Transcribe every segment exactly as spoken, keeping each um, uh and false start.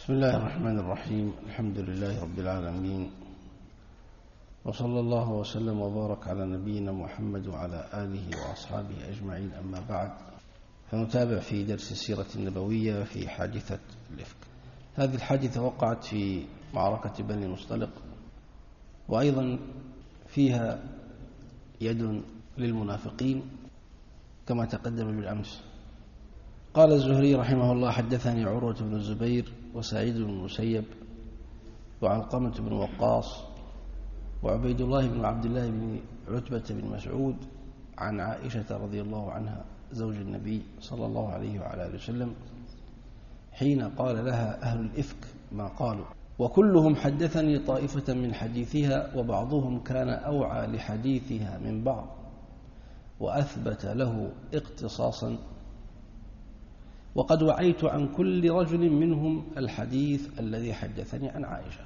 بسم الله الرحمن الرحيم. الحمد لله رب العالمين، وصلى الله وسلم وبارك على نبينا محمد وعلى آله وأصحابه أجمعين. أما بعد، فنتابع في درس السيرة النبوية في حادثة الإفك. هذه الحادثة وقعت في معركة بني مصطلق، وأيضا فيها يد للمنافقين كما تقدم بالأمس. قال الزهري رحمه الله: حدثني عروة بن الزبير وسعيد بن المسيب وعلقمة بن وقاص وعبيد الله بن عبد الله بن عتبة بن مسعود عن عائشة رضي الله عنها زوج النبي صلى الله عليه وعلى آله وسلم حين قال لها أهل الإفك ما قالوا، وكلهم حدثني طائفة من حديثها، وبعضهم كان أوعى لحديثها من بعض وأثبت له اقتصاصا، وقد وعيت عن كل رجل منهم الحديث الذي حدثني عن عائشة،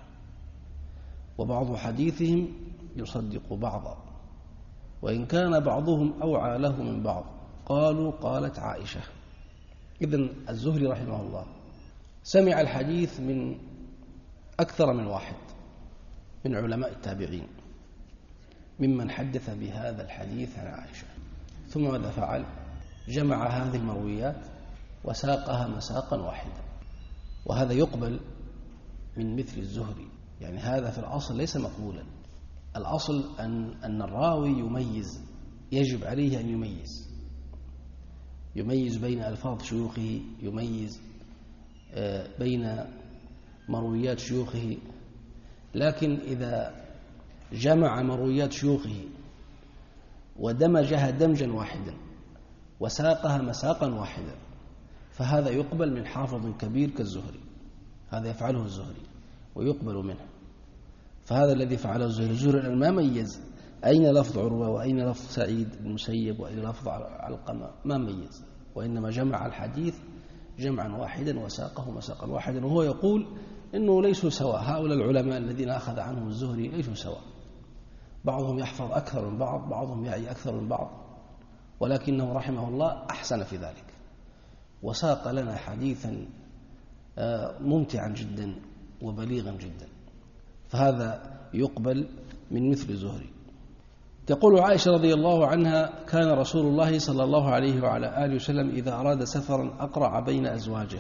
وبعض حديثهم يصدق بعضا، وإن كان بعضهم أوعى له من بعض. قالوا قالت عائشة. إذن الزهري رحمه الله سمع الحديث من أكثر من واحد من علماء التابعين ممن حدث بهذا الحديث عن عائشة، ثم ماذا فعل؟ جمع هذه المرويات وساقها مساقا واحدا، وهذا يقبل من مثل الزهري. يعني هذا في الأصل ليس مقبولا. الأصل أن, أن الراوي يميز، يجب عليه أن يميز يميز بين ألفاظ شيوخه، يميز بين مرويات شيوخه. لكن إذا جمع مرويات شيوخه ودمجها دمجا واحدا وساقها مساقا واحدا، فهذا يقبل من حافظ كبير كالزهري. هذا يفعله الزهري ويقبل منه. فهذا الذي فعله الزهري. الزهري ما ميز أين لفظ عروة وأين لفظ سعيد المسيب وأين لفظ علقمة، ما ميز، وإنما جمع الحديث جمعا واحدا وساقه مساقا واحدا. وهو يقول إنه ليسوا سواء، هؤلاء العلماء الذين أخذ عنهم الزهري ليسوا سواء، بعضهم يحفظ أكثر من بعض، بعضهم يعي أكثر من بعض، ولكنه رحمه الله أحسن في ذلك، وساق لنا حديثا ممتعا جدا وبليغا جدا. فهذا يقبل من مثل زهري. تقول عائشة رضي الله عنها: كان رسول الله صلى الله عليه وعلى آله وسلم إذا أراد سفرا أقرع بين أزواجه،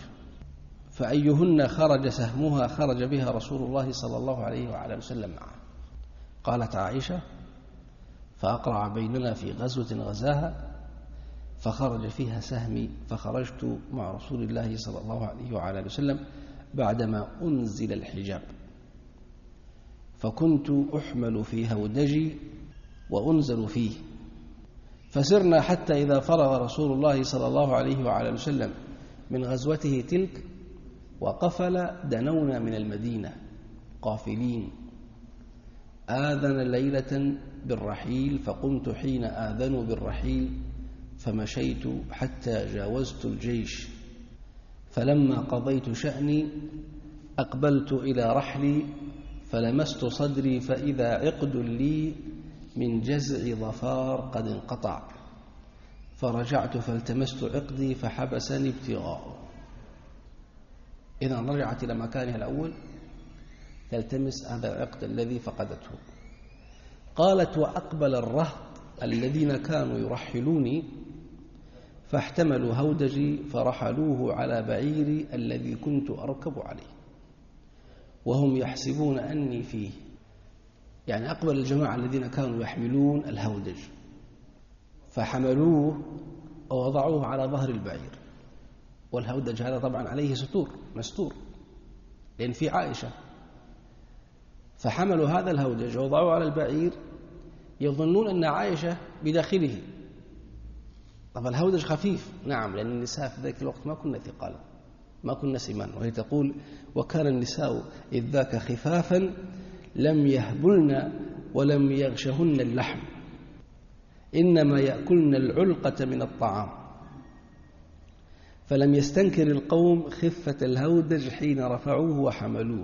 فأيهن خرج سهمها خرج بها رسول الله صلى الله عليه وعلى آله وسلم معه. قالت عائشة: فأقرع بيننا في غزوة غزاها فخرج فيها سهمي، فخرجت مع رسول الله صلى الله عليه وعلى آله وسلم بعدما أنزل الحجاب، فكنت أحمل في هودجي وأنزل فيه، فسرنا حتى إذا فرغ رسول الله صلى الله عليه وعلى آله وسلم من غزوته تلك وقفل دنونا من المدينة قافلين، آذن ليلة بالرحيل، فقمت حين آذنوا بالرحيل فمشيت حتى جاوزت الجيش، فلما قضيت شأني أقبلت إلى رحلي فلمست صدري فإذا عقد لي من جزع ظفار قد انقطع، فرجعت فالتمست عقدي فحبسني ابتغاؤه. إذن رجعت إلى مكانها الأول تلتمس هذا العقد الذي فقدته. قالت: وأقبل الرهط الذين كانوا يرحلوني فاحتملوا هودجي فرحلوه على بعيري الذي كنت أركب عليه وهم يحسبون أني فيه. يعني أقبل الجماعة الذين كانوا يحملون الهودج فحملوه ووضعوه على ظهر البعير، والهودج هذا طبعا عليه ستور مستور لأن في عائشة، فحملوا هذا الهودج ووضعوه على البعير يظنون أن عائشة بداخله. طب الهودج خفيف، نعم، لأن النساء في ذلك الوقت ما كنا ثقالا، ما كنا سمان. وهي تقول: وكان النساء إذ ذاك خفافا لم يهبلن ولم يغشهن اللحم، إنما يأكلن العلقة من الطعام، فلم يستنكر القوم خفة الهودج حين رفعوه وحملوه.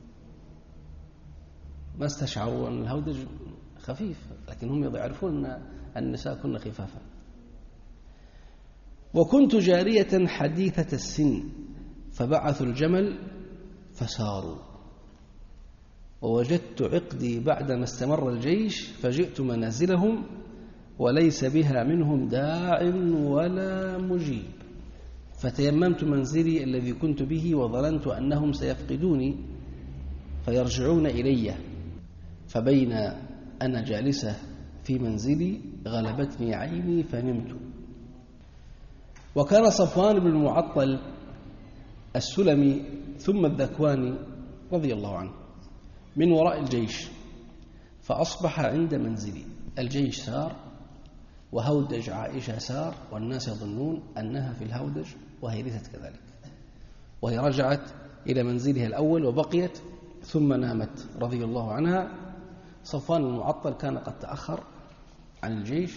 ما استشعروا أن الهودج خفيف، لكن هم يعرفون أن النساء كن خفافا. وكنت جارية حديثة السن فبعثوا الجمل فساروا، ووجدت عقدي بعدما استمر الجيش فجئت منازلهم وليس بها منهم داع ولا مجيب، فتيممت منزلي الذي كنت به وظننت أنهم سيفقدوني فيرجعون إلي، فبين أنا جالسة في منزلي غلبتني عيني فنمت. وكان صفوان بن المعطل السلمي ثم الذكواني رضي الله عنه من وراء الجيش، فأصبح عند منزلي، الجيش سار وهودج عائشة سار، والناس يظنون أنها في الهودج وهي ليست كذلك، وهي رجعت إلى منزلها الأول وبقيت ثم نامت رضي الله عنها. صفوان المعطل كان قد تأخر عن الجيش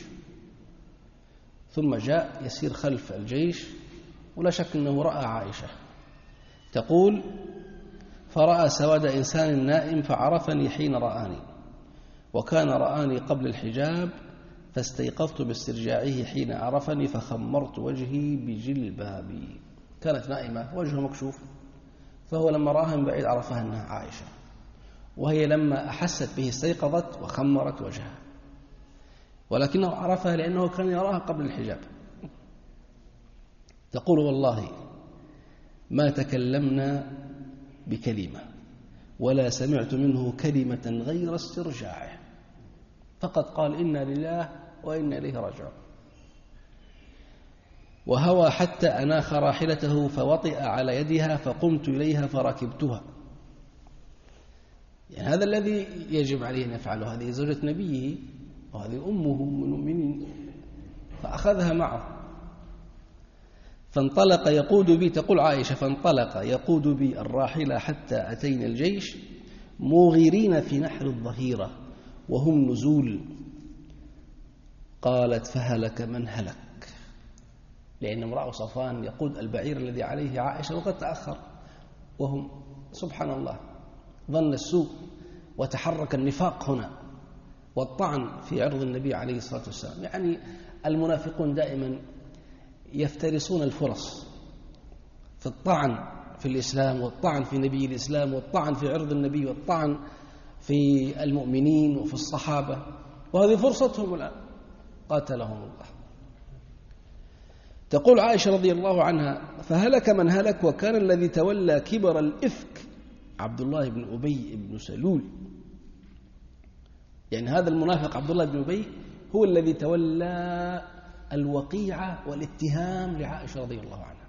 ثم جاء يسير خلف الجيش، ولا شك أنه رأى عائشة تقول: فرأى سواد إنسان نائم فعرفني حين رآني، وكان رآني قبل الحجاب فاستيقظت باسترجاعه حين عرفني فخمرت وجهي بجلبابي. كانت نائمة وجهها مكشوف، فهو لما رآها من بعيد عرفها أنها عائشة، وهي لما أحست به استيقظت وخمرت وجهها، ولكنه عرفها لأنه كان يراها قبل الحجاب. تقول: والله ما تكلمنا بكلمة ولا سمعت منه كلمة غير استرجاعه، فقد قال: إنا لله وإنا إليه راجعون. وهوى حتى أناخ راحلته فوطئ على يدها فقمت إليها فركبتها. يعني هذا الذي يجب عليه أن يفعله، هذه زوجة نبيه وهذه أمه من المؤمنين، فأخذها معه فانطلق يقود بي، تقول عائشة: فانطلق يقود بي الراحلة حتى أتينا الجيش موغرين في نحر الظهيرة وهم نزول. قالت: فهلك من هلك، لأن امرأة صفوان يقود البعير الذي عليه عائشة وقد تأخر، وهم سبحان الله ظن السوء وتحرك النفاق هنا والطعن في عرض النبي عليه الصلاة والسلام. يعني المنافقون دائما يفترسون الفرص في الطعن في الإسلام والطعن في نبي الإسلام والطعن في عرض النبي والطعن في المؤمنين وفي الصحابة، وهذه فرصتهم الآن قاتلهم الله. تقول عائشة رضي الله عنها: فهلك من هلك، وكان الذي تولى كبر الإفك عبد الله بن أبي بن سلول. يعني هذا المنافق عبد الله بن أبي هو الذي تولى الوقيعة والاتهام لعائشة رضي الله عنها.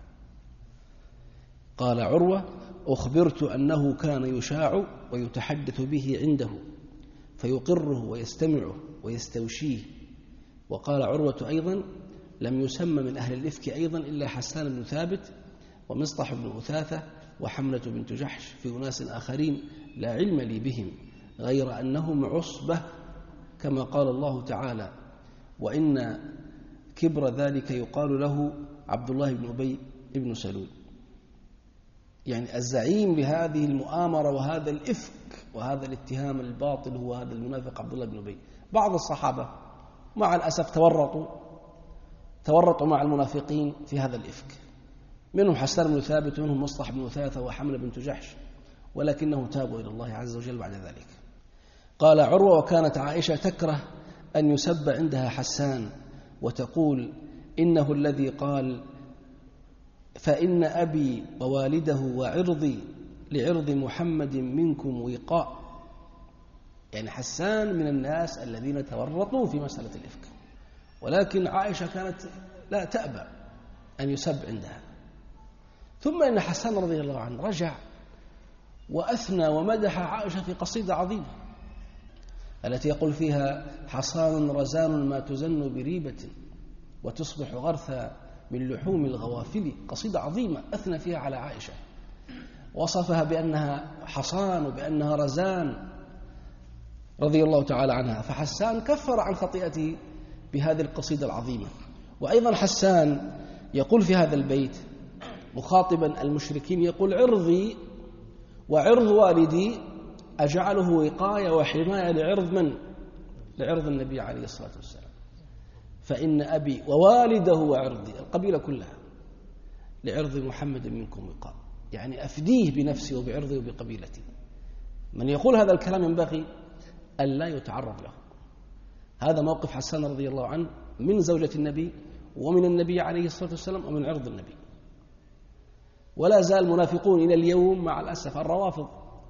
قال عروة: أخبرت أنه كان يشاع ويتحدث به عنده فيقره ويستمعه ويستوشيه. وقال عروة أيضا: لم يسمى من أهل الإفك أيضا إلا حسان بن ثابت ومصطح بن أثاثة وحملة بنت جحش، في أناس آخرين لا علم لي بهم غير أنهم عصبة، كما قال الله تعالى: وإن كبر ذلك يقال له عبد الله بن أبي بن سلول. يعني الزعيم بهذه المؤامرة وهذا الإفك وهذا الاتهام الباطل هو هذا المنافق عبد الله بن أبي. بعض الصحابة مع الأسف تورطوا تورطوا مع المنافقين في هذا الإفك، منهم حسان بن ثابت ومنهم مصطح بن أثاثة وحملة بنت جحش، ولكنهم تابوا إلى الله عز وجل بعد ذلك. قال عروة: وكانت عائشة تكره أن يسب عندها حسان، وتقول: إنه الذي قال: فإن أبي ووالده وعرضي لعرض محمد منكم وقاء. يعني حسان من الناس الذين تورطوا في مسألة الإفك، ولكن عائشة كانت لا تأبى أن يسب عندها. ثم إن حسان رضي الله عنه رجع وأثنى ومدح عائشة في قصيدة عظيمة التي يقول فيها: حصان رزان ما تزن بريبة وتصبح غرثا من لحوم الغوافل. قصيدة عظيمة أثنى فيها على عائشة، وصفها بأنها حصان وبأنها رزان رضي الله تعالى عنها. فحسان كفر عن خطيئته بهذه القصيدة العظيمة. وأيضا حسان يقول في هذا البيت مخاطبا المشركين، يقول: عرضي وعرض والدي أجعله وقاية وحماية لعرض من؟ لعرض النبي عليه الصلاة والسلام. فإن أبي ووالده وعرضي، القبيلة كلها، لعرض محمد منكم وقاء. يعني أفديه بنفسي وبعرضي وبقبيلتي. من يقول هذا الكلام ينبغي أن لا يتعرض له. هذا موقف حسان رضي الله عنه من زوجة النبي ومن النبي عليه الصلاة والسلام ومن عرض النبي. ولا زال المنافقون إلى اليوم مع الأسف الروافض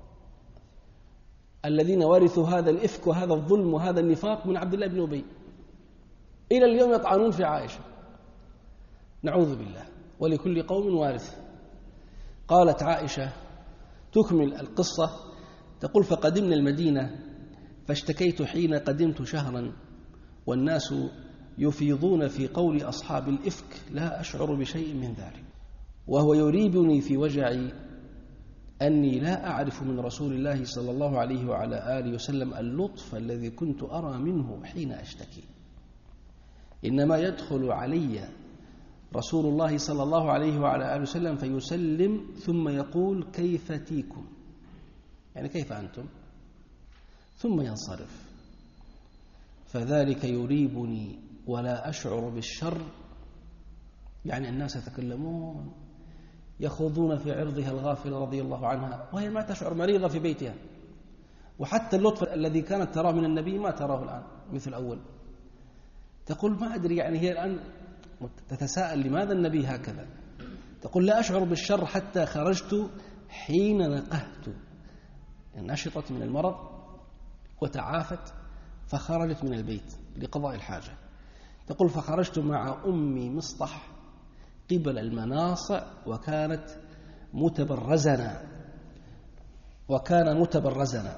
الذين ورثوا هذا الإفك وهذا الظلم وهذا النفاق من عبد الله بن أبي إلى اليوم يطعنون في عائشة، نعوذ بالله. ولكل قوم وارث. قالت عائشة تكمل القصة تقول: فقدمنا المدينة فاشتكيت حين قدمت شهرا والناس يفيضون في قول أصحاب الإفك لا أشعر بشيء من ذلك، وهو يريبني في وجعي أني لا أعرف من رسول الله صلى الله عليه وعلى آله وسلم اللطف الذي كنت أرى منه حين أشتكي، إنما يدخل علي رسول الله صلى الله عليه وعلى آله وسلم فيسلم ثم يقول: كيف تيكم، يعني كيف أنتم، ثم ينصرف، فذلك يريبني ولا أشعر بالشر. يعني الناس يتكلمون يخوضون في عرضها الغافلة رضي الله عنها وهي ما تشعر، مريضة في بيتها، وحتى اللطف الذي كانت تراه من النبي ما تراه الآن مثل أول. تقول ما أدري، يعني هي الآن تتساءل لماذا النبي هكذا. تقول: لا أشعر بالشر حتى خرجت حين نقهت، نشطت من المرض وتعافت فخرجت من البيت لقضاء الحاجة. تقول: فخرجت مع أمي مصطح قبل المناصع وكانت متبرزنا وكان متبرزنا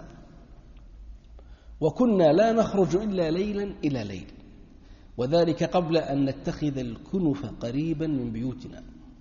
وكنا لا نخرج إلا ليلا إلى ليل، وذلك قبل أن نتخذ الكنف قريبا من بيوتنا.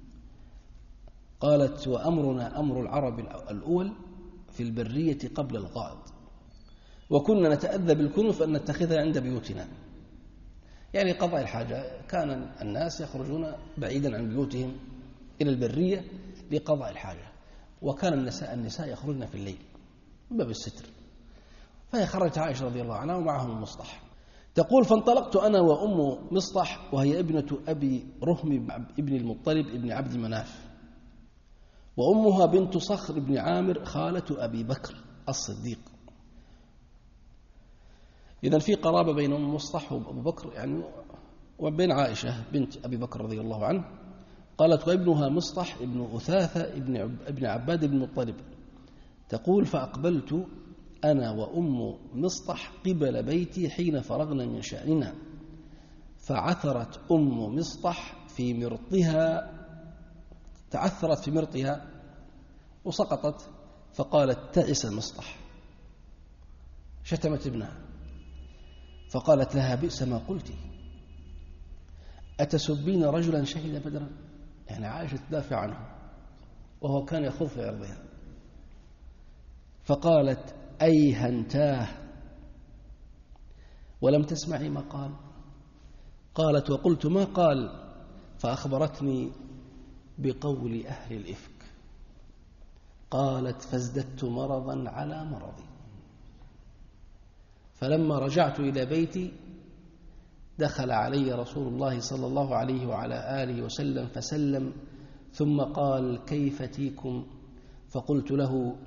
قالت: وأمرنا أمر العرب الأول في البرية قبل الغائط، وكنا نتأذى بالكنف أن نتخذها عند بيوتنا. يعني قضاء الحاجة كان الناس يخرجون بعيدا عن بيوتهم إلى البرية لقضاء الحاجة، وكان النساء النساء يخرجن في الليل من باب الستر. فهي خرجت عائشة رضي الله عنها ومعهم مصطح. تقول: فانطلقت أنا وأم مصطح وهي ابنة أبي رهم ابن المطلب ابن عبد مناف، وأمها بنت صخر بن عامر خالة أبي بكر الصديق. إذن في قرابة بين أم مصطح وأبو بكر يعني، وبين عائشة بنت أبي بكر رضي الله عنه. قالت: وابنها مصطح ابن أثاثة ابن ابن عباد بن المطلب. تقول: فأقبلت أنا وأم مصطح قبل بيتي حين فرغنا من شأننا، فعثرت أم مصطح في مرطها تعثرت في مرطها وسقطت، فقالت: تعس مصطح، شتمت ابنها. فقالت لها: بئس ما قلت، أتسبين رجلا شهد بدرا؟ يعني عائشة تدافع عنه وهو كان يخوض في عرضها. فقالت: أيهنتاه، ولم تسمعي ما قال؟ قالت: وقلت ما قال، فأخبرتني بقول أهل الإفك. قالت: فازددت مرضا على مرضي، فلما رجعت إلى بيتي دخل علي رسول الله صلى الله عليه وعلى آله وسلم فسلم، ثم قال: كيف تيكم؟ فقلت له: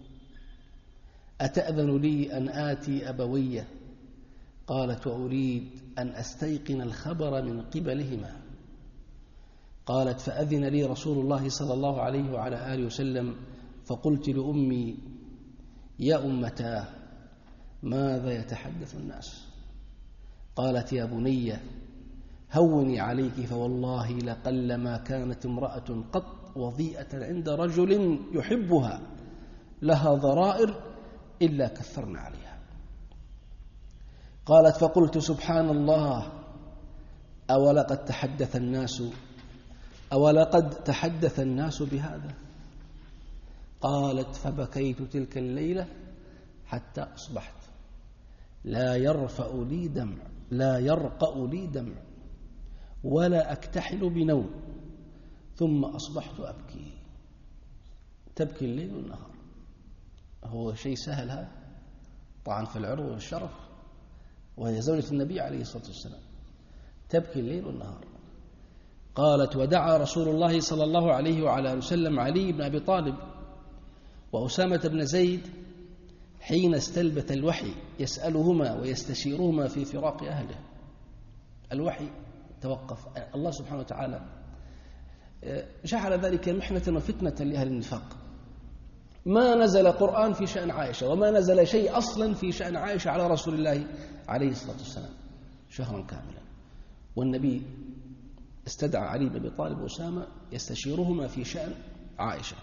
أتأذن لي أن آتي أبوية؟ قالت: وأريد أن أستيقن الخبر من قبلهما. قالت: فأذن لي رسول الله صلى الله عليه وعلى آله وسلم، فقلت لأمي: يا أمتاه، ماذا يتحدث الناس؟ قالت: يا بني، هوني عليك، فوالله لقلما كانت امرأة قط وضيئة عند رجل يحبها لها ضرائر إلا كثرنا عليها. قالت: فقلت: سبحان الله، أولقد تحدث الناس أولقد تحدث الناس بهذا؟ قالت: فبكيت تلك الليلة حتى أصبحت لا يرفأ لي دمع لا يرقأ لي دمع ولا أكتحل بنوم، ثم أصبحت أبكي. تبكي الليل والنهار، هو شيء سهل هذا؟ طبعا في العرض والشرف، وهي زوجة النبي عليه الصلاة والسلام، تبكي الليل والنهار. قالت: ودعا رسول الله صلى الله عليه وعلى آله وسلم علي بن أبي طالب وأسامة بن زيد حين استلبث الوحي يسألهما ويستشيرهما في فراق أهله. الوحي توقف، الله سبحانه وتعالى جعل ذلك محنة وفتنة لأهل النفاق. ما نزل قرآن في شأن عائشة، وما نزل شيء أصلا في شأن عائشة على رسول الله عليه الصلاة والسلام شهرا كاملا، والنبي استدعى علي بن أبي طالب وأسامة يستشيرهما في شأن عائشة.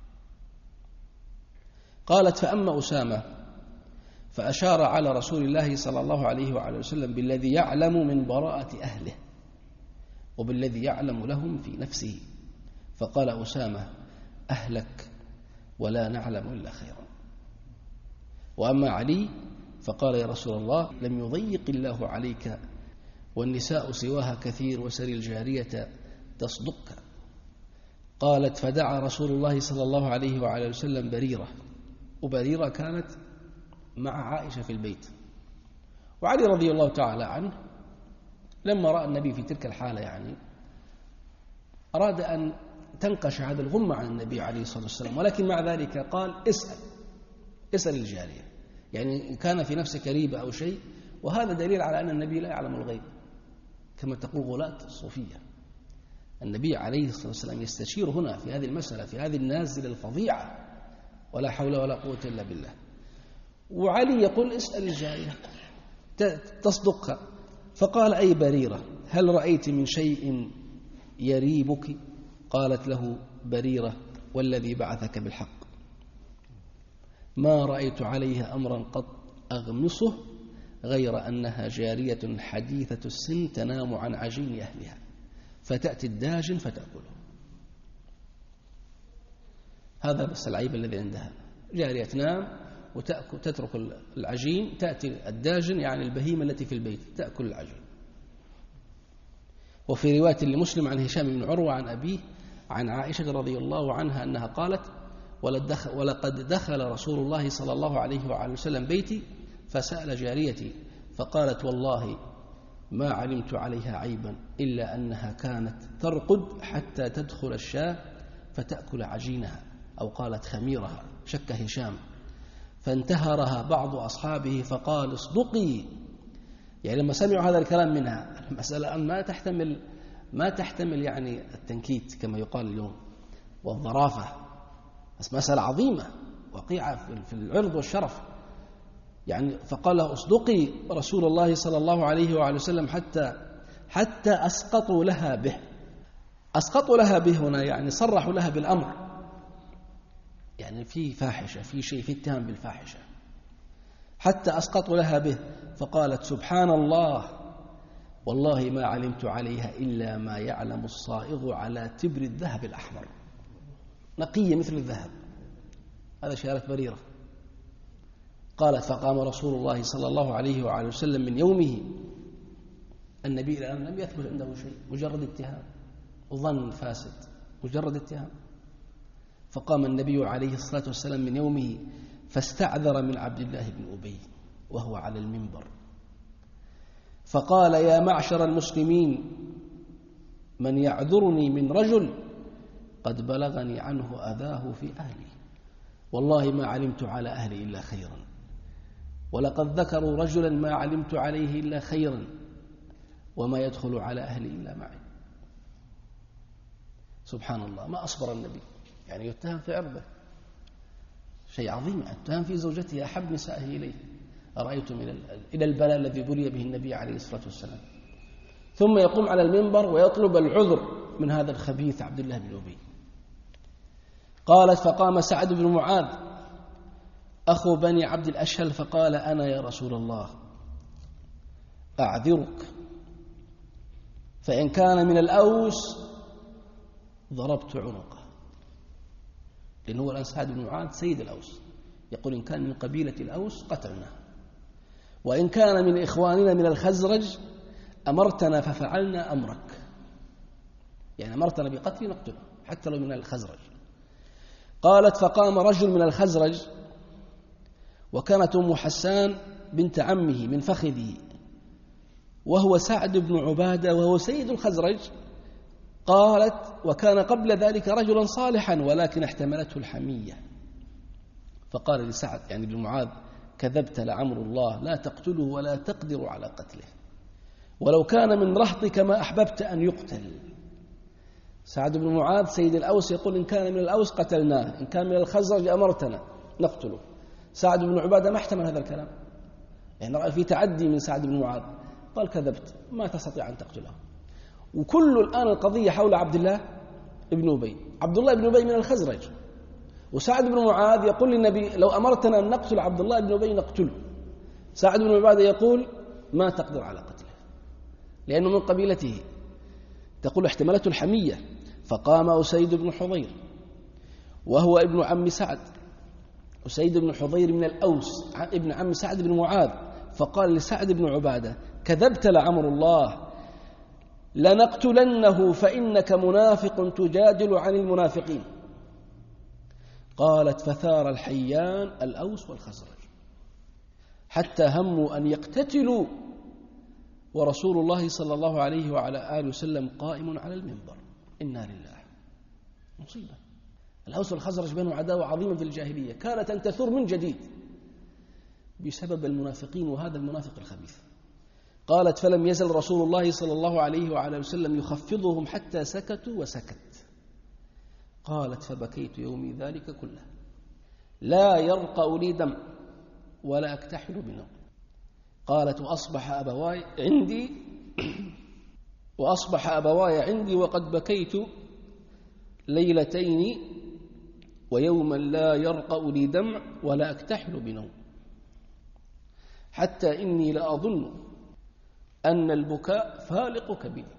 قالت: فأما أسامة فأشار على رسول الله صلى الله عليه وعلى وسلم بالذي يعلم من براءة أهله وبالذي يعلم لهم في نفسه، فقال أسامة: أهلك ولا نعلم إلا خيرا. وأما علي فقال: يا رسول الله، لم يضيق الله عليك والنساء سواها كثير وسري الجارية تصدقك. قالت: فدعا رسول الله صلى الله عليه وعلى وسلم بريرة، وبريرة كانت مع عائشة في البيت. وعلي رضي الله تعالى عنه لما رأى النبي في تلك الحالة يعني أراد أن تنقش هذا الغمة عن النبي عليه الصلاة والسلام، ولكن مع ذلك قال: اسأل اسأل الجارية، يعني إن كان في نفسك ريبة أو شيء. وهذا دليل على أن النبي لا يعلم الغيب كما تقول غلاة الصوفية. النبي عليه الصلاة والسلام يستشير هنا في هذه المسألة، في هذه النازلة الفظيعة، ولا حول ولا قوة إلا بالله. وعلي يقول: اسأل الجارية تصدقها. فقال: أي بريرة، هل رأيت من شيء يريبك؟ قالت له بريرة: والذي بعثك بالحق ما رأيت عليها أمرا قد أغمصه غير أنها جارية حديثة السن تنام عن عجين أهلها فتأتي الداجن فتأكله. هذا بس العيب الذي عندها، جارية تنام وتترك العجين، تأتي الداجن يعني البهيمة التي في البيت تأكل العجين. وفي رواية لمسلم عن هشام بن عروة عن أبيه عن عائشة رضي الله عنها أنها قالت: ولقد دخل رسول الله صلى الله عليه وعلى وسلم بيتي فسأل جاريتي فقالت: والله ما علمت عليها عيبا إلا أنها كانت ترقد حتى تدخل الشاة فتأكل عجينها، أو قالت خميرها، شك هشام. فانتهرها بعض أصحابه فقال: اصدقي. يعني لما سمعوا هذا الكلام منها، المسألة أن ما تحتمل ما تحتمل يعني التنكيت كما يقال اليوم والظرافة، بس مسألة عظيمة وقيعة في العرض والشرف. يعني فقال له: اصدقي رسول الله صلى الله عليه وعلى وسلم حتى حتى أسقطوا لها به. أسقطوا لها به هنا يعني صرحوا لها بالأمر، يعني في فاحشة، في شيء، في اتهام بالفاحشة. حتى أسقطوا لها به. فقالت: سبحان الله، والله ما علمت عليها إلا ما يعلم الصائغ على تبر الذهب الأحمر، نقية مثل الذهب. هذا شهادة بريرة. قالت: فقام رسول الله صلى الله عليه وعلى وسلم من يومه، النبي الآن لم يثبت عنده شيء، مجرد اتهام وظن فاسد، مجرد اتهام. فقام النبي عليه الصلاة والسلام من يومه فاستعذر من عبد الله بن أبي وهو على المنبر، فقال: يا معشر المسلمين، من يعذرني من رجل قد بلغني عنه أذاه في أهلي، والله ما علمت على أهلي إلا خيرا، ولقد ذكروا رجلا ما علمت عليه إلا خيرا، وما يدخل على أهلي إلا معي. سبحان الله، ما أصبر النبي، يعني يتهم في عرضه، شيء عظيم، يتهم في زوجته أحب نسائه إليه. أرأيتم إلى البلاء الذي بلي به النبي عليه الصلاة والسلام. ثم يقوم على المنبر ويطلب العذر من هذا الخبيث عبد الله بن أبي. قالت: فقام سعد بن معاذ أخو بني عبد الأشهل فقال: أنا يا رسول الله أعذرك، فإن كان من الأوس ضربت عنقه. لأنه هو الآن سعد بن معاذ سيد الأوس، يقول: إن كان من قبيلة الأوس قتلناه، وإن كان من إخواننا من الخزرج أمرتنا ففعلنا أمرك، يعني أمرتنا بقتل نقتله حتى لو من الخزرج. قالت: فقام رجل من الخزرج، وكانت أم حسان بنت عمه من فخذه، وهو سعد بن عبادة وهو سيد الخزرج. قالت: وكان قبل ذلك رجلا صالحا ولكن احتملته الحمية. فقال لسعد يعني بن معاذ: كذبت لعمر الله، لا تقتله ولا تقدر على قتله، ولو كان من رهطك ما أحببت أن يقتل. سعد بن معاذ سيد الأوس يقول: إن كان من الأوس قتلناه، إن كان من الخزرج أمرتنا نقتله. سعد بن عبادة ما احتمل هذا الكلام، يعني رأى في تعدي من سعد بن معاذ، قال: كذبت، ما تستطيع أن تقتله. وكل الآن القضية حول عبد الله بن أبي. عبد الله بن أبي من الخزرج، وسعد بن معاذ يقول للنبي: لو أمرتنا أن نقتل عبد الله بن أبي نقتله. سعد بن عبادة يقول: ما تقدر على قتله لأنه من قبيلته. تقول: احتملته الحمية. فقام أسيد بن حضير وهو ابن عم سعد. أسيد بن حضير من الأوس ابن عم سعد بن معاذ، فقال لسعد بن عبادة: كذبت لعمر الله، لنقتلنه فإنك منافق تجادل عن المنافقين. قالت: فثار الحيان الأوس والخزرج حتى هموا أن يقتتلوا ورسول الله صلى الله عليه وعلى آله وسلم قائم على المنبر. إنا لله، مصيبة. الأوس والخزرج بينهم عداوة عظيمة في الجاهلية، كانت أن تثور من جديد بسبب المنافقين وهذا المنافق الخبيث. قالت: فلم يزل رسول الله صلى الله عليه وعلى وسلم يخفضهم حتى سكتوا وسكت. قالت: فبكيت يومي ذلك كله، لا يرقأ لي دم ولا أكتحل بنوم. قالت: وأصبح أبواي عندي وأصبح أبواي عندي وقد بكيت ليلتين ويوما لا يرقأ لي دمع ولا أكتحل بنوم، حتى إني لأظن أن البكاء فالق كبدي.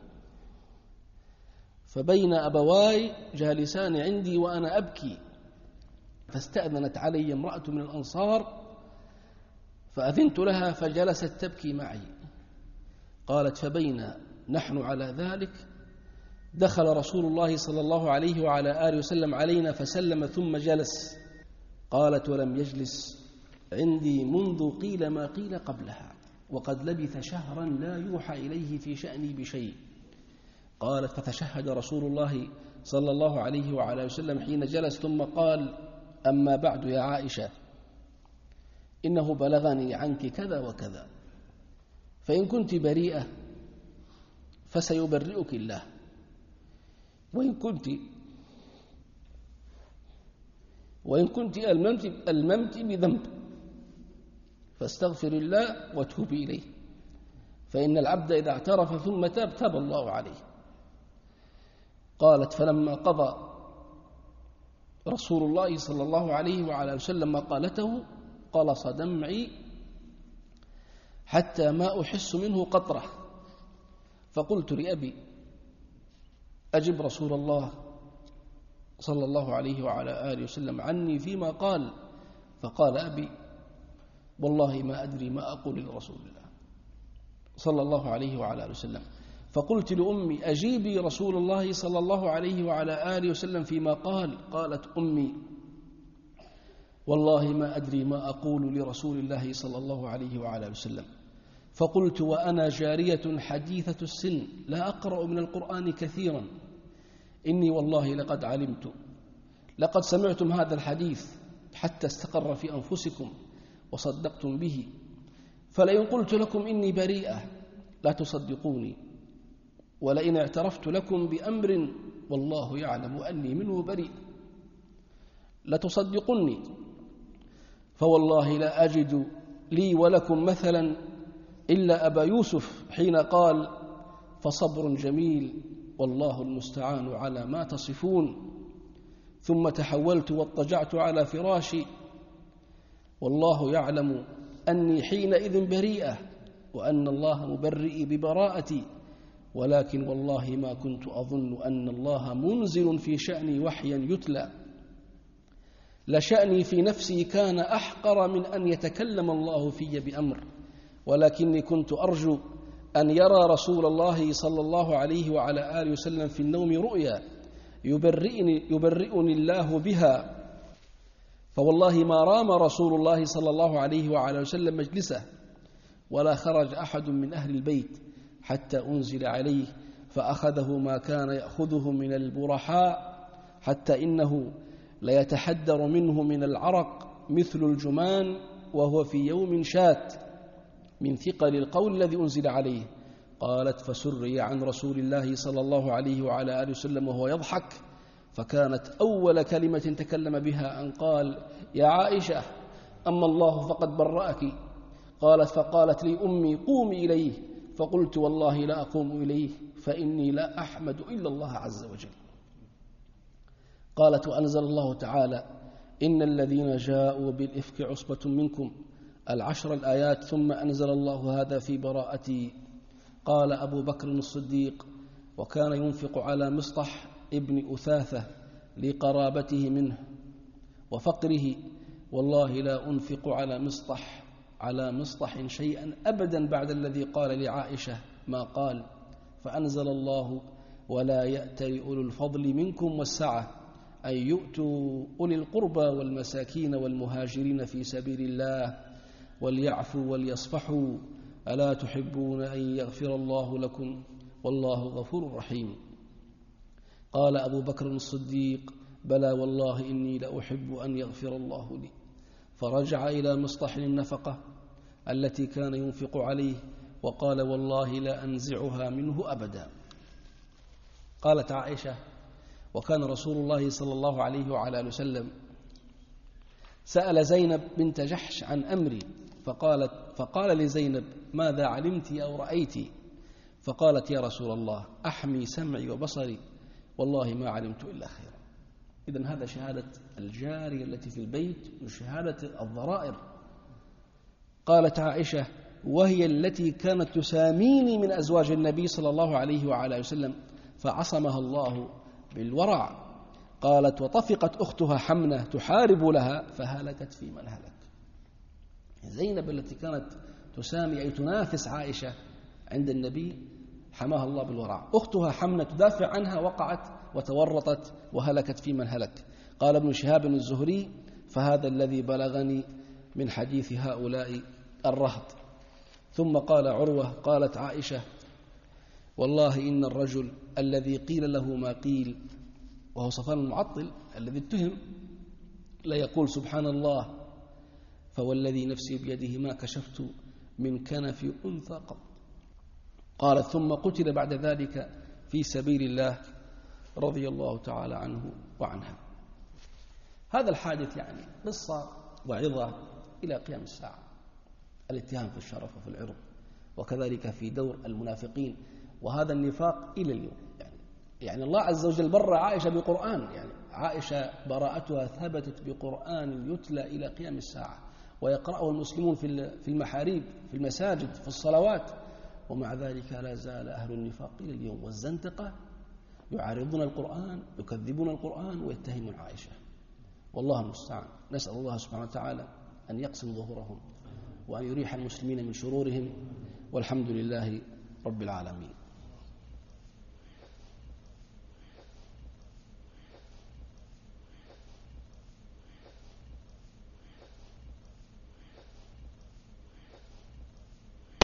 فبين أبواي جالسان عندي وأنا أبكي، فاستأذنت علي امرأة من الأنصار فأذنت لها فجلست تبكي معي. قالت: فبين نحن على ذلك دخل رسول الله صلى الله عليه وعلى آله وسلم علينا فسلم ثم جلس. قالت: ولم يجلس عندي منذ قيل ما قيل قبلها، وقد لبث شهرا لا يوحى إليه في شأني بشيء. قالت: فتشهد رسول الله صلى الله عليه وعلى وسلم حين جلس ثم قال: أما بعد يا عائشة، إنه بلغني عنك كذا وكذا، فإن كنت بريئة فسيبرئك الله، وإن كنت وإن كنت ألممت, ألممت بذنب فاستغفر الله وتوبي إليه، فإن العبد إذا اعترف ثم تاب تاب الله عليه. قالت: فلما قضى رسول الله صلى الله عليه وعلى وسلم مقالته قلص دمعي حتى ما أحس منه قطرة، فقلت لأبي: أجب رسول الله صلى الله عليه وعلى آله وسلم عني فيما قال. فقال أبي: والله ما أدري ما أقول لرسول الله صلى الله عليه وعلى آله وسلم. فقلت لأمي: أجيبي رسول الله صلى الله عليه وعلى آله وسلم فيما قال. قالت أمي: والله ما أدري ما أقول لرسول الله صلى الله عليه وعلى آله وسلم. فقلت وأنا جارية حديثة السن لا أقرأ من القرآن كثيرا، إني والله لقد علمت لقد سمعتم هذا الحديث حتى استقر في أنفسكم وصدقتم به، فلئن قلت لكم إني بريئة لا تصدقوني، ولئن اعترفت لكم بأمر والله يعلم أني منه بريء لتصدقني، فوالله لا أجد لي ولكم مثلا إلا أبا يوسف حين قال: فصبر جميل والله المستعان على ما تصفون. ثم تحولت واضطجعت على فراشي والله يعلم أني حينئذ بريئة وأن الله مبرئي ببراءتي، ولكن والله ما كنت أظن أن الله منزل في شأني وحيا يتلى، لشأني في نفسي كان أحقر من أن يتكلم الله في بأمر، ولكني كنت أرجو أن يرى رسول الله صلى الله عليه وعلى آله وسلم في النوم رؤيا يبرئني, يبرئني الله بها، فوالله ما رام رسول الله صلى الله عليه وعلى وسلم مجلسه ولا خرج أحد من أهل البيت حتى أنزل عليه فأخذه ما كان يأخذه من البرحاء حتى إنه ليتحدر منه من العرق مثل الجمان وهو في يوم شات من ثقل القول الذي أنزل عليه. قالت فسري عن رسول الله صلى الله عليه وعلى آله وسلم وهو يضحك، فكانت أول كلمة تكلم بها أن قال: يا عائشة أما الله فقد برأك. قالت فقالت لي أمي: قومي إليه. فقلت: والله لا أقوم إليه فإني لا أحمد إلا الله عز وجل. قالت: وأنزل الله تعالى: إن الذين جاءوا بالإفك عصبة منكم العشر الآيات، ثم أنزل الله هذا في براءتي. قال أبو بكر الصديق: وكان ينفق على مصطح ابن أثاثة لقرابته منه وفقره، والله لا أنفق على مصطح على مصطح شيئا أبدا بعد الذي قال لعائشة ما قال. فأنزل الله: ولا يأتل أولو الفضل منكم والسعة أن يؤتوا أولي القربى والمساكين والمهاجرين في سبيل الله وليعفوا وليصفحوا ألا تحبون أن يغفر الله لكم والله غفور رحيم. قال أبو بكر الصديق: بلى والله إني لأحب أن يغفر الله لي. فرجع إلى مصطح النفقة التي كان ينفق عليه وقال: والله لا أنزعها منه أبدا. قالت عائشة: وكان رسول الله صلى الله عليه وعلى آله وسلم سأل زينب بنت جحش عن أمري، فقالت فقال لزينب: ماذا علمت أو رأيت؟ فقالت: يا رسول الله أحمي سمعي وبصري والله ما علمت إلا خيرا. إذن هذا شهادة الجارية التي في البيت وشهادة الضرائر. قالت عائشة: وهي التي كانت تساميني من أزواج النبي صلى الله عليه وعلى وسلم فعصمها الله بالورع. قالت: وطفقت أختها حمنة تحارب لها فهلكت في من هلك. زينب التي كانت تسامي أي تنافس عائشة عند النبي حماها الله بالورع. أختها حمنة تدافع عنها وقعت وتورطت وهلكت في من هلك. قال ابن شهاب الزهري: فهذا الذي بلغني من حديث هؤلاء الرهط. ثم قال عروة: قالت عائشة: والله إن الرجل الذي قيل له ما قيل، وهو صفوان المعطل الذي اتهم، لا يقول سبحان الله فوالذي نفسي بيده ما كشفت من كنف أنثى قط. قالت: ثم قتل بعد ذلك في سبيل الله رضي الله تعالى عنه وعنها. هذا الحادث يعني قصة وعظة إلى قيام الساعة، الاتهام في الشرف وفي العرض، وكذلك في دور المنافقين، وهذا النفاق إلى اليوم. يعني, يعني الله عز وجل برأ عائشة بقرآن، يعني عائشة براءتها ثبتت بقرآن يتلى إلى قيام الساعة ويقرأه المسلمون في المحاريب في المساجد في الصلوات، ومع ذلك لا زال أهل النفاق إلى اليوم والزندقة يعارضون القرآن، يكذبون القرآن ويتهمون عائشة. والله المستعان. نسأل الله سبحانه وتعالى أن يقسم ظهورهم وأن يريح المسلمين من شرورهم، والحمد لله رب العالمين.